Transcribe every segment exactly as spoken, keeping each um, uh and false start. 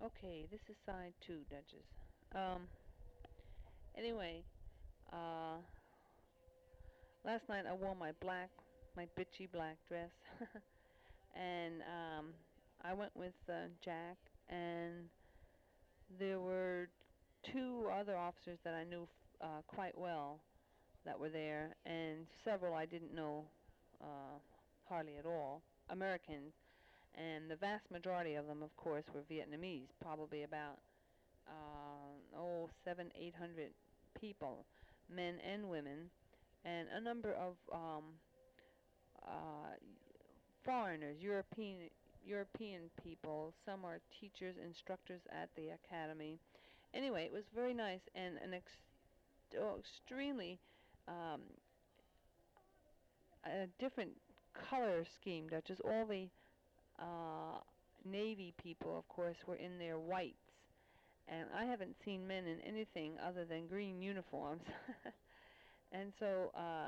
Okay, this is side two, Duchess. Um, anyway, uh, last night I wore my black, my bitchy black dress, and um, I went with uh, Jack, and there were two other officers that I knew uh, quite well that were there, and several I didn't know uh, hardly at all, Americans, and the vast majority of them, of course, were Vietnamese, probably about uh, oh, seven, eight hundred people, men and women, and a number of um, uh, foreigners, European European people. Some are teachers, instructors at the academy. Anyway, it was very nice and an ex- oh, extremely um, a different color scheme. Duchess. All the uh, Navy people, of course, were in their whites, and I haven't seen men in anything other than green uniforms. And so uh,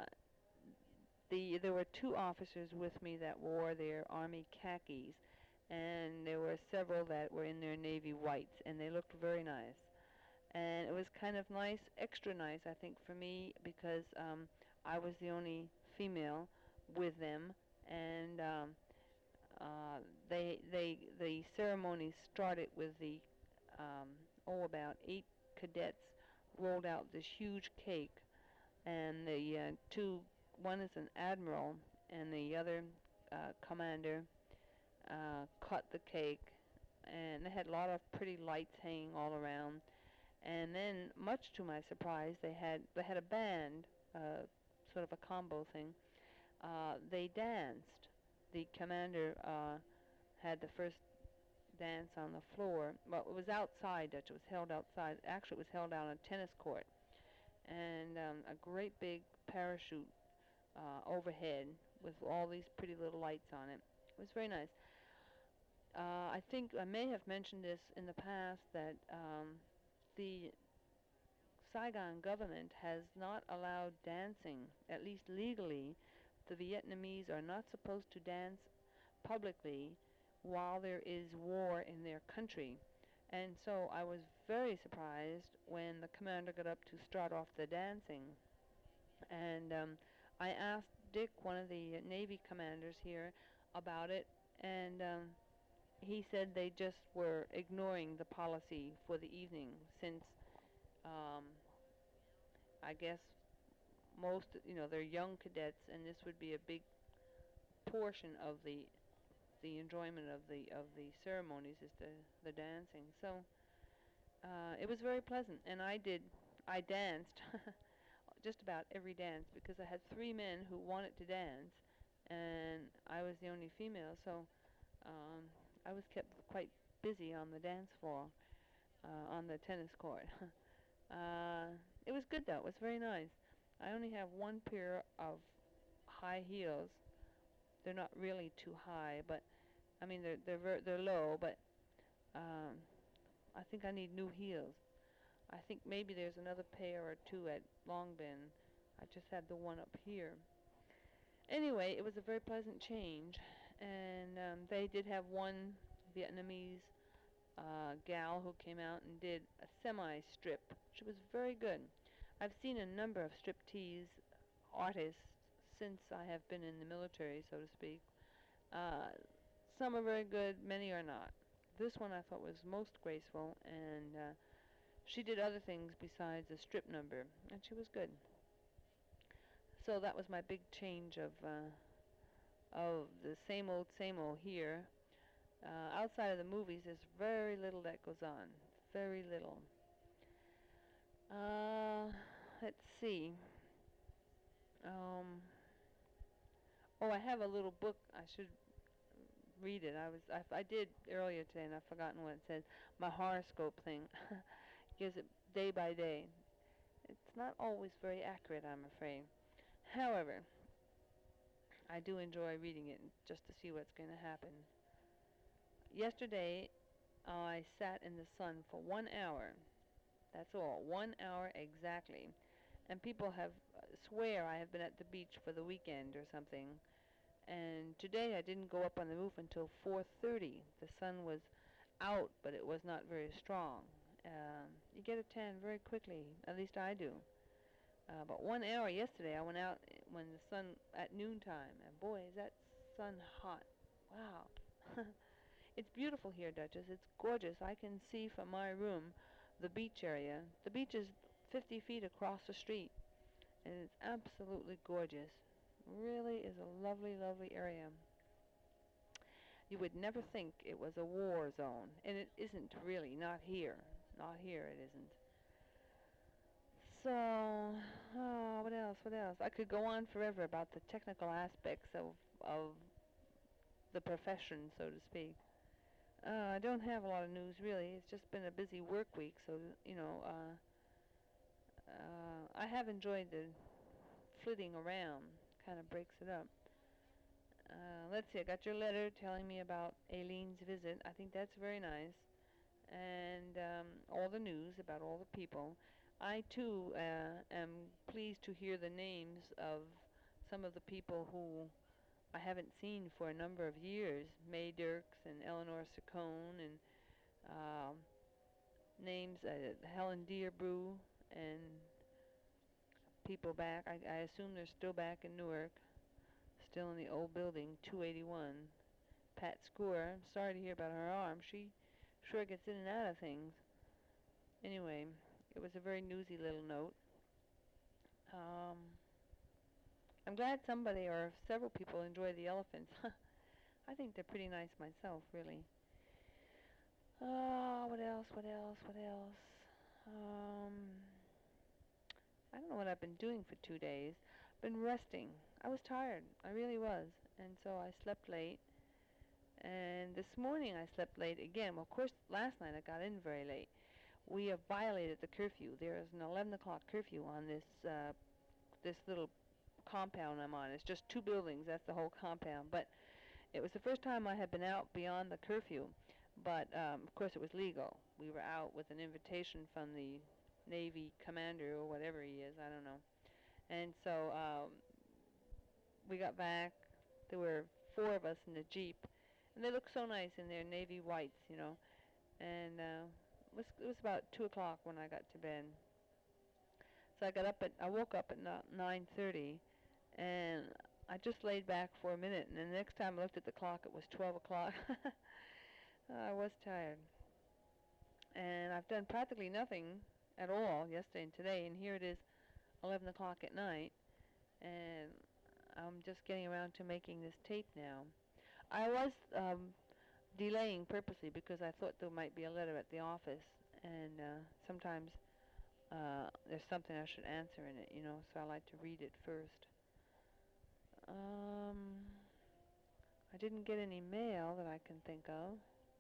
the there were two officers with me that wore their Army khakis, and there were several that were in their Navy whites, and they looked very nice. And it was kind of nice, extra nice, I think, for me because um, I was the only female with them, and um, uh, they they the ceremony started with the um, oh about eight cadets rolled out this huge cake, and the uh, two one is an admiral and the other uh, commander uh, cut the cake, and they had a lot of pretty lights hanging all around. And then, much to my surprise, they had they had a band, uh, sort of a combo thing. Uh, they danced. The commander uh, had the first dance on the floor. Well, it was outside. Dutch. It was held outside. Actually, it was held out on a tennis court, and um, a great big parachute uh, overhead with all these pretty little lights on it. It was very nice. Uh, I think I may have mentioned this in the past that um, the Saigon government has not allowed dancing, at least legally. The Vietnamese are not supposed to dance publicly while there is war in their country. And so I was very surprised when the commander got up to start off the dancing. And um, I asked Dick, one of the Navy commanders here, about it, and um, he said they just were ignoring the policy for the evening since um, I guess most, you know, they're young cadets, and this would be a big portion of the the enjoyment of the of the ceremonies is the the dancing. So uh, it was very pleasant, and I did I danced just about every dance because I had three men who wanted to dance, and I was the only female, so um, I was kept quite busy on the dance floor, uh, on the tennis court. uh, it was good though. It was very nice. I only have one pair of high heels. They're not really too high, but I mean they're they're ver- they're low, but um, I think I need new heels. I think maybe there's another pair or two at Long Binh. I just had the one up here. Anyway, it was a very pleasant change, and um, they did have one Vietnamese uh, gal who came out and did a semi-strip, which was very good. I've seen a number of striptease artists since I have been in the military, so to speak. Uh, some are very good, many are not. This one I thought was most graceful, and uh, she did other things besides a strip number, and she was good. So that was my big change of uh, of the same old, same old here. Uh, outside of the movies, there's very little that goes on. Very little. Uh, let's see. Um, oh, I have a little book. I should read it. I was I, I did earlier today, and I've forgotten what it says. My horoscope thing gives it day by day. It's not always very accurate, I'm afraid. However, I do enjoy reading it just to see what's going to happen. Yesterday, I sat in the sun for one hour. That's all, one hour exactly. And people have uh, swear I have been at the beach for the weekend or something. And today I didn't go up on the roof until four thirty. The sun was out, but it was not very strong. Um, you get a tan very quickly, at least I do. Uh, but one hour yesterday, I went out when the sun at noontime, and boy, is that sun hot! Wow, it's beautiful here, Duchess. It's gorgeous. I can see from my room the beach area. The beach is fifty feet across the street, and it's absolutely gorgeous. Really is a lovely, lovely area. You would never think it was a war zone, and it isn't really. Not here. Not here. It isn't. So, oh, what else? What else? I could go on forever about the technical aspects of of the profession, so to speak. Uh, I don't have a lot of news really. It's just been a busy work week, so you know. Uh, uh, I have enjoyed the flitting around. Kind of breaks it up. Uh, let's see. I got your letter telling me about Aileen's visit. I think that's very nice. And um, all the news about all the people. I too uh, am pleased to hear the names of some of the people who I haven't seen for a number of years. May Dirks and Eleanor Saccone and um, names uh, Helen Dearbrew and people back. I, I assume they're still back in Newark, still in the old building, two eighty-one. Pat Score, I'm sorry to hear about her arm. She sure gets in and out of things. Anyway, it was a very newsy little note. Um, I'm glad somebody or several people enjoy the elephants. I think they're pretty nice myself, really. Oh, what else? What else? What else? Um, I don't know what I've been doing for two days. Been resting. I was tired. I really was, and so I slept late. And this morning I slept late again. Well, of course, last night I got in very late. We have violated the curfew. There is an eleven o'clock curfew on this uh, this little compound I'm on. It's just two buildings. That's the whole compound. But it was the first time I had been out beyond the curfew. But um, of course, it was legal. We were out with an invitation from the Navy commander or whatever he is. I don't know. And so um, we got back. There were four of us in the Jeep, and they looked so nice in their navy whites, you know. And uh, it was it was about two o'clock when I got to bed. So I got up at I woke up at nine thirty, and I just laid back for a minute. And then the next time I looked at the clock, it was twelve o'clock. I was tired, and I've done practically nothing at all yesterday and today. And here it is, eleven o'clock at night, and I'm just getting around to making this tape now. I was um, delaying purposely because I thought there might be a letter at the office, and uh, sometimes uh, there's something I should answer in it, you know, so I like to read it first. Um, I didn't get any mail that I can think of.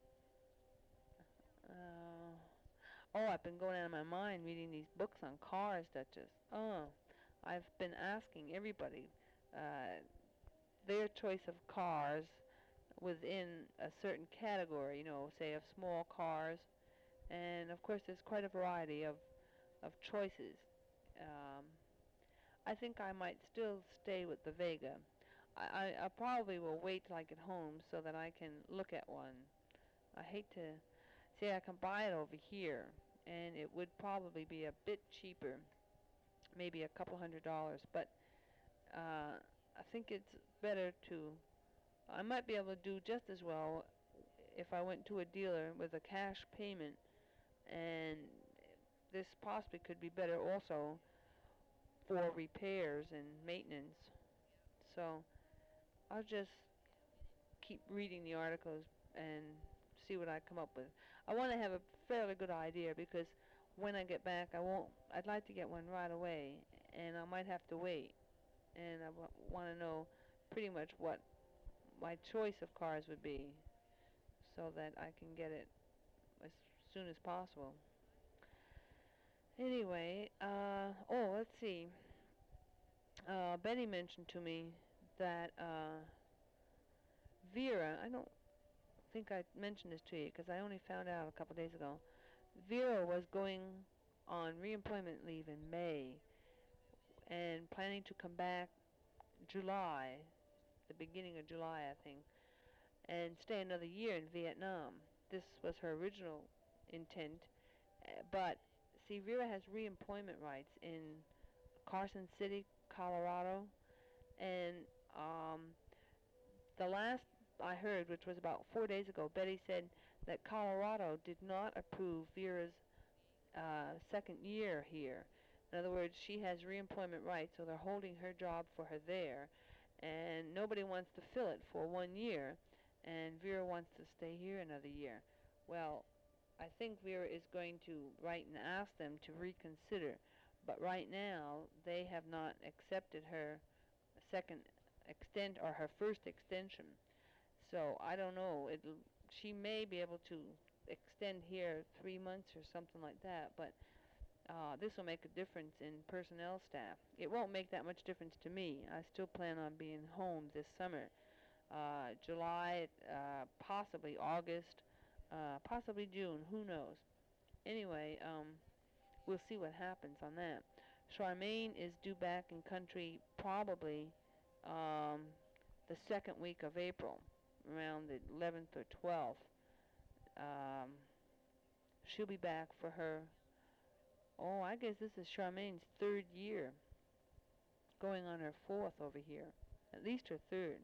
Uh, oh, I've been going out of my mind reading these books on cars, Duchess. Oh, I've been asking everybody uh, their choice of cars within a certain category, you know, say of small cars. And of course, there's quite a variety of, of choices. Um, I think I might still stay with the Vega. I, I, I probably will wait till I get home so that I can look at one. I hate to say I can buy it over here, and it would probably be a bit cheaper, maybe a couple hundred dollars. But uh, I think it's better to. I might be able to do just as well if I went to a dealer with a cash payment, and this possibly could be better also for repairs and maintenance. So I'll just keep reading the articles and see what I come up with. I want to have a fairly good idea because when I get back, I won't. I'd like to get one right away, and I might have to wait. And I w- want to know pretty much what my choice of cars would be, so that I can get it as soon as possible. Anyway, uh, oh, let's see. Uh, Betty mentioned to me that uh, Vera, I don't think I mentioned this to you because I only found out a couple days ago. Vera was going on reemployment leave in May and planning to come back July, the beginning of July, I think, and stay another year in Vietnam. this was her original intent. Uh, but see, Vera has reemployment rights in Carson City, Colorado, and um, the last I heard, which was about four days ago, Betty said that Colorado did not approve Vera's uh, second year here. In other words, she has reemployment rights, so they're holding her job for her there, and nobody wants to fill it for one year, and Vera wants to stay here another year. Well, I think Vera is going to write and ask them to reconsider, but right now they have not accepted her second extent or her first extension. So I don't know. It she may be able to extend here three months or something like that, but uh, this will make a difference in personnel staff. It won't make that much difference to me. I still plan on being home this summer, uh, July, uh, possibly August, uh, possibly June. Who knows? Anyway, um, we'll see what happens on that. Charmaine is due back in country probably um, the second week of April, around the eleventh or twelfth. Um, she'll be back for her. Oh, I guess this is Charmaine's third year, going on her fourth over here, at least her third.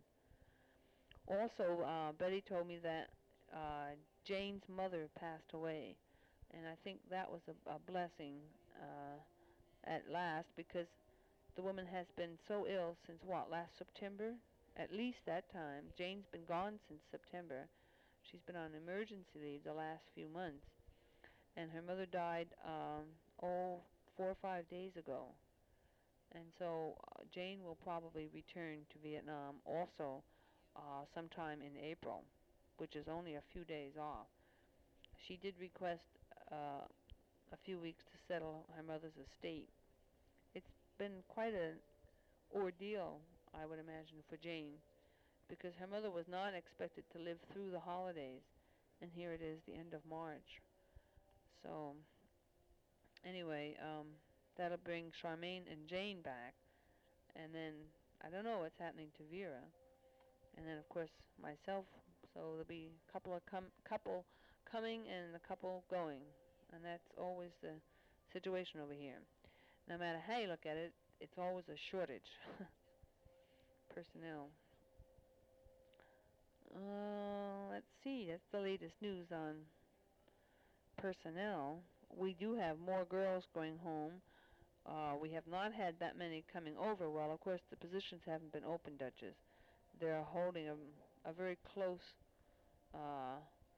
Also, uh, Betty told me that uh, Jane's mother passed away, and I think that was a, a blessing uh, at last, because the woman has been so ill since what, last September? At least that time. Jane's been gone since September. She's been on emergency leave the last few months, and her mother died um, oh four or five days ago. And so uh, Jane will probably return to Vietnam also uh, sometime in April, which is only a few days off. She did request uh, a few weeks to settle her mother's estate. It's been quite an ordeal, I would imagine, for Jane, because her mother was not expected to live through the holidays, and here it is, the end of March. So, anyway, um, that'll bring Charmaine and Jane back, and then I don't know what's happening to Vera, and then of course myself. So there'll be a couple of com- couple coming and a couple going, and that's always the situation over here. No matter how you look at it, it's always a shortage. Personnel. Uh, let's see. That's the latest news on personnel. We do have more girls going home. Uh, we have not had that many coming over. Well, of course, the positions haven't been open, Duchess. They're holding a, a very close, uh,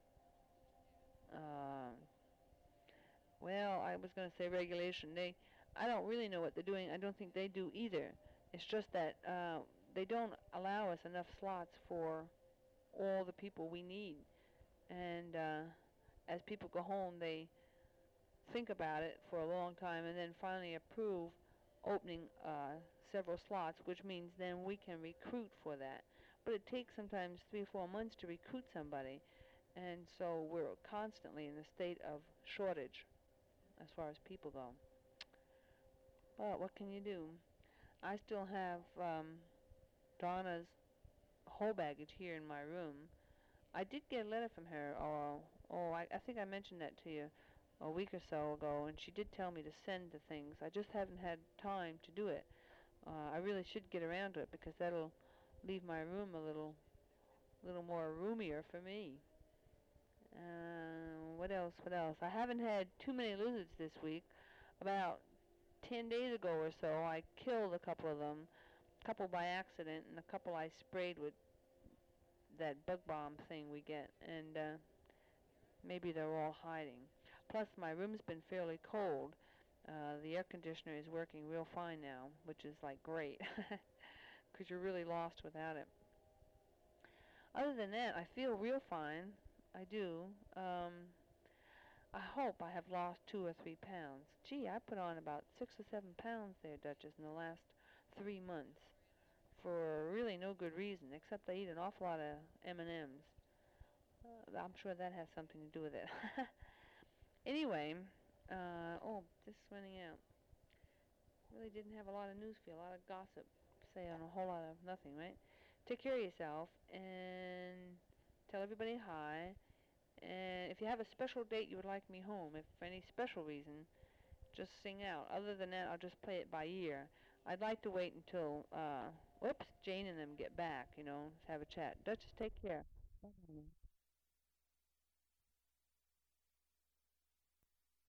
uh, well, I was going to say regulation. They, I don't really know what they're doing. I don't think they do either. It's just that uh, they don't allow us enough slots for all the people we need. And uh, as people go home, they think about it for a long time and then finally approve opening uh, several slots, which means then we can recruit for that. But it takes sometimes three or four months to recruit somebody, and so we're constantly in a state of shortage as far as people go. But what can you do? I still have um, Donna's whole baggage here in my room. I did get a letter from her. Oh, oh, I, I think I mentioned that to you a week or so ago, and she did tell me to send the things. I just haven't had time to do it. Uh, I really should get around to it, because that'll leave my room a little, little more roomier for me. Uh, what else? What else? I haven't had too many lizards this week. About ten days ago or so, I killed a couple of them, a couple by accident, and a couple I sprayed with that bug bomb thing we get, and uh, maybe they're all hiding. Plus, my room's been fairly cold. Uh, the air conditioner is working real fine now, which is like great, because you're really lost without it. Other than that, I feel real fine. I do. Um, I hope I have lost two or three pounds. Gee, I put on about six or seven pounds there, Duchess, in the last three months for really no good reason, except I eat an awful lot of M and M's. Uh, I'm sure that has something to do with it. Anyway, uh, oh, just running out. Really didn't have a lot of news for you, a lot of gossip. Say on a whole lot of nothing, right? Take care of yourself and tell everybody hi. And if you have a special date you would like me home, if for any special reason, just sing out. Other than that, I'll just play it by ear. I'd like to wait until, uh, whoops, Jane and them get back, you know, have a chat. Duchess, take care. Bye.